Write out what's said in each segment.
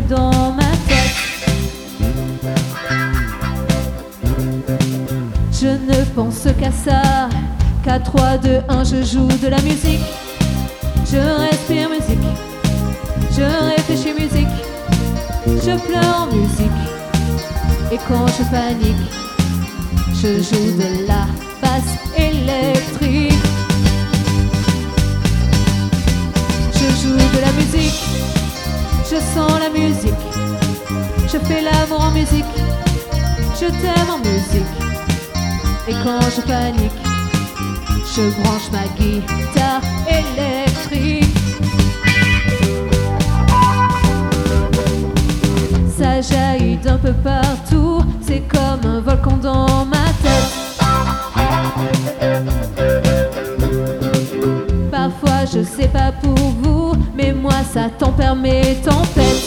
dans ma tête. Je ne pense qu'à ça, qu'à 3, 2, 1, je joue de la musique. Je respire musique, je réfléchis musique, je pleure musique. Et quand je panique, je joue de la basse électrique. Je joue de la musique, je sens la musique, je fais l'amour en musique, je t'aime en musique. Et quand je panique, je branche ma guitare électrique. Ça jaillit d'un peu partout, c'est comme un volcan dans ma tête. Parfois je sais pas pour vous, mais moi ça tempère mes tempêtes.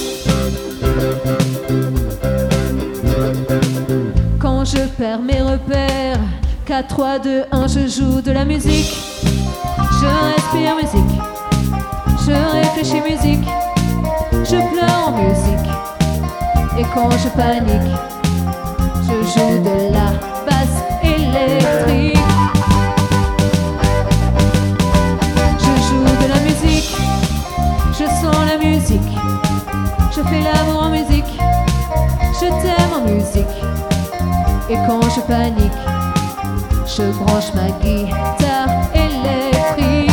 Quand je perds mes repères, 4, 3, 2, 1, je joue de la musique. Je respire musique, je réfléchis musique, je pleure en musique. Et quand je panique, je joue de la basse électrique. Je joue de la musique, je sens la musique, je fais l'amour en musique, je t'aime en musique. Et quand je panique, je branche ma guitare électrique.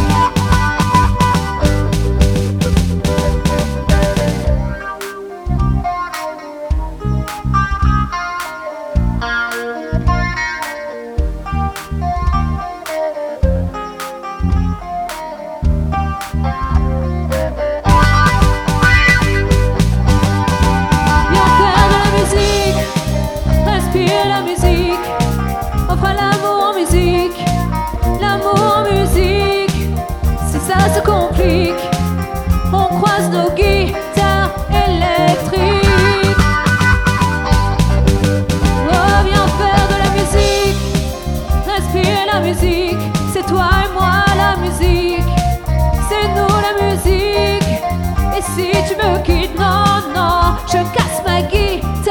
Viens faire de la musique, respire la musique, offre l'amour en musique, l'amour en musique. Si ça se complique, on croise nos guitares électriques. Oh, viens faire de la musique, respire la musique. C'est toi et moi la musique, c'est nous la musique. Et si tu me quittes, non, non, je casse ma guitare.